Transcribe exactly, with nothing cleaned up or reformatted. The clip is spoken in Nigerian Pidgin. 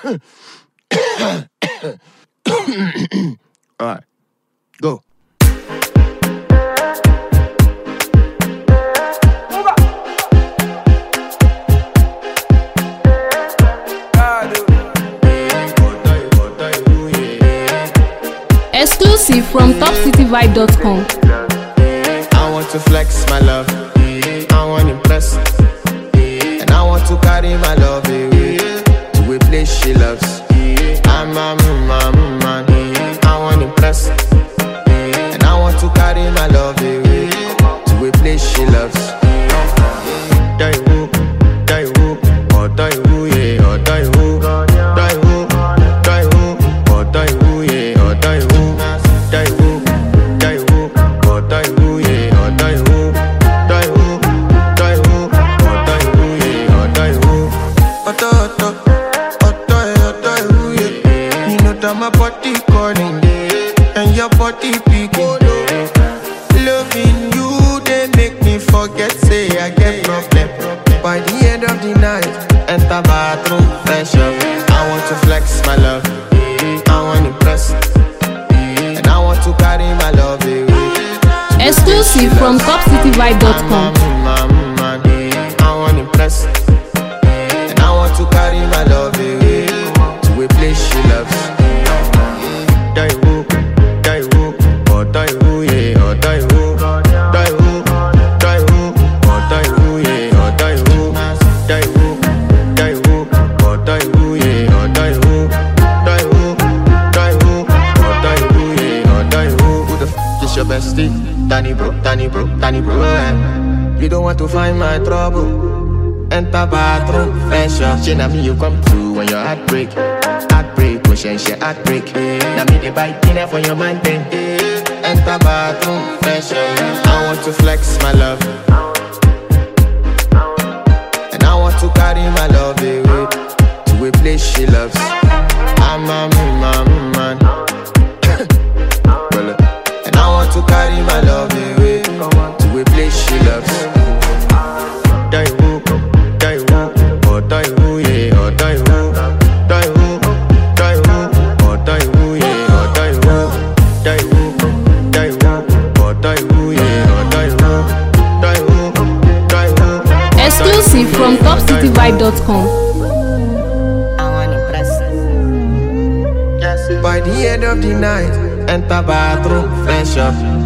Alright, go. Exclusive from top city vibe dot com. I want to flex my love, I want to impress, and I want to carry my love away to a place she loves. I'm a man, man, I want to impress, and I want to carry my love away to a place she loves. Die who, die who, or die who, yeah, or die who, die who, die who, or die who, yeah, or die who, die who, die who, or die who, yeah, or die who, die who, die who, or die who, yeah, or die who. Otto, Otto, Otto, Otto, who, yeah. You know that my body calling, and your body picking. Loving you, they make me forget, say I get problem. By the end of the night, enter bathroom, fresh up. I want to flex my love, I want to impress, and I want to carry my love away. Exclusive from top city vibe dot com. I want to impress, and I want to carry my love away to a place she loves. Die who, die who, or die who, yeah, or die who, die who, die who, or die who, yeah, or die who, die who, die who, or die who, yeah, or die who, die who, die who, or die who, yeah, or die who. Who the f is your bestie? Danny bro, Danny bro, Danny bro. eh. You don't want to find my trouble. Enter bathroom, fresh up. She na me you come to when your heart break. Heartbreak, pushing she heartbreak. Now me they buy dinner for your man then. Enter bathroom, fresh up. I want to flex my love, and I want to carry my love away to a place she loves. I'm a man, man. Well, and I want to carry my love away to a place she loves. Die who, die who, or die who, yeah, or die who, die who, die who, or die who, yeah, or die who, die who, die who, or die who, yeah, or die who, die who, die who. Exclusive from top city vibe dot com. I want to impress. Yes. By the end of the night, enter bathroom, fresh up.